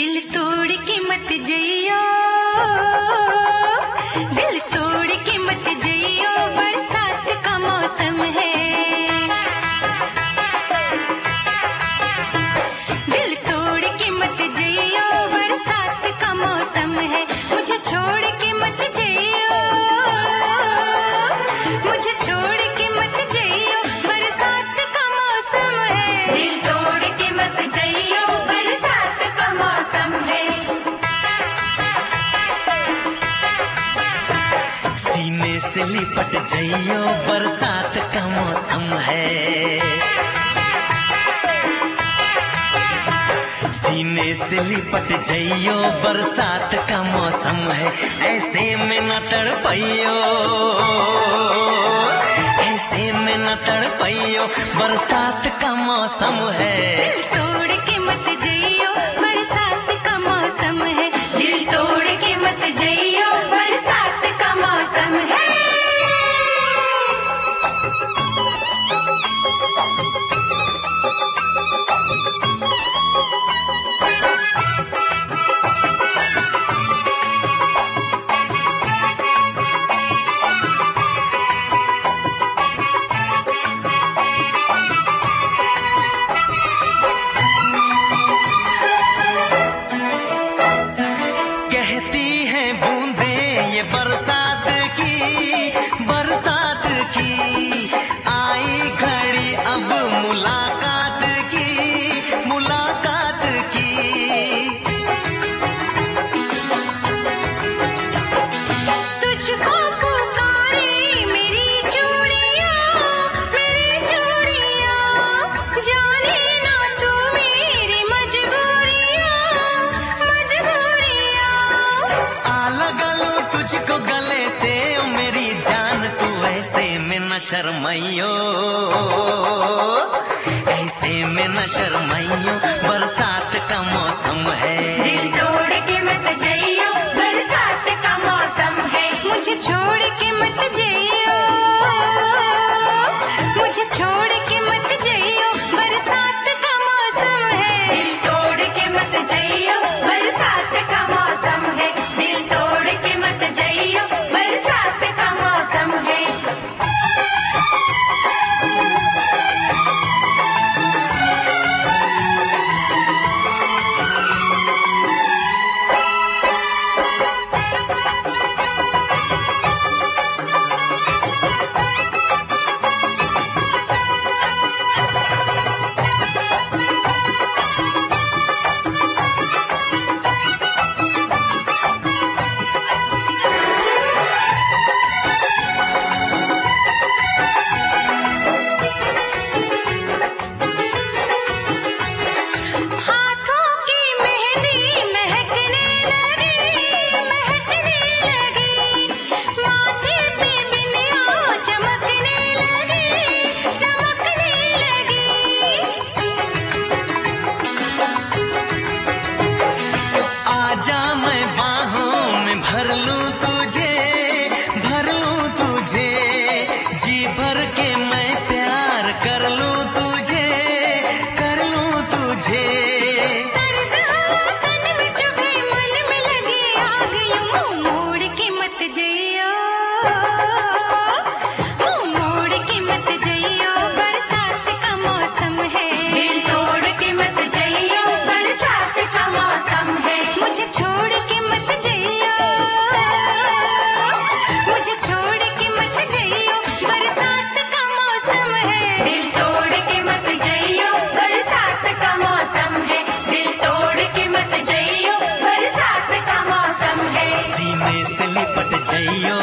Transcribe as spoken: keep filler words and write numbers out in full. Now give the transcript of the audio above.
दिल तोड़ के मत जइयो, दिल तोड़ के मत जइयो, बरसात का मौसम है। दिल तोड़ के मत जइयो, बरसात का मौसम है। मुझे छोड़ के मत जइयो, मुझे छोड़ के मत जइयो, बरसात का मौसम है। दिल तोड़ के मत जइयो, बरसात का मौसम है। सीने से लिपट जइयो, बरसात का मौसम है। सीने से लिपट जइयो, बरसात का मौसम है। ऐसे में न तड़पइयो, ऐसे में न तड़पइयो, बरसात का मौसम है। दिल तोड़ के मत जइयो, बरसात का मौसम है। दिल तोड़ के मत जइयो, बरसात का मौसम है। कहती हैं बूंदें ये बरसात की, बरसात की, आई घड़ी अब मुलाकात की, मुलाकात की। तुझको पुकारे मेरी चूड़ियां, मेरी चूड़ियां, जाने ना तू मेरी मजबूरियां, मजबूरियां। आ लगा लो तुझको गले से ओ मेरी जान, तू ऐसे में न शर्माइयो, ऐसे में न शर्माइयो, बरसात का मौसम है। दिल तोड़ के मत जइयो, बरसात का मौसम है। मुझे छोड़ के मत जइयो, मुझे छोड़ के मत जइयो, बरसात का मौसम है। दिल तोड़ के मत जइयो, बरसात का मौसम है। दिल तोड़ के मत जइयो, बरसात का मौसम है। हाथों की मेहंदी महकने लगी, महकने लगी, माथे पे बिंदिया चमकने लगी, चमकने लगी। आजा मैं बाहों में भर लूं तुझे, भर लूं तुझे, जी भर के मैं प्यार कर लूं तुझे, कर लूं तुझे। सर्द हवा तन में चुभे, मन में लगी आग, यूं मुंह मोड़ के मत जइयो, मुंह मोड़ के मत जइयो, बरसात का मौसम है। दिल तोड़ के मत जइयो, बरसात का मौसम है। मुझे छोड़ के मत जइयो, मुझे छोड़ के मत जइयो, बरसात का मौसम है। दिल तोड़ के मत जइयो, बरसात का मौसम है। दिल तोड़ के मत जइयो, बरसात का मौसम है। सीने से लिपट जइयो,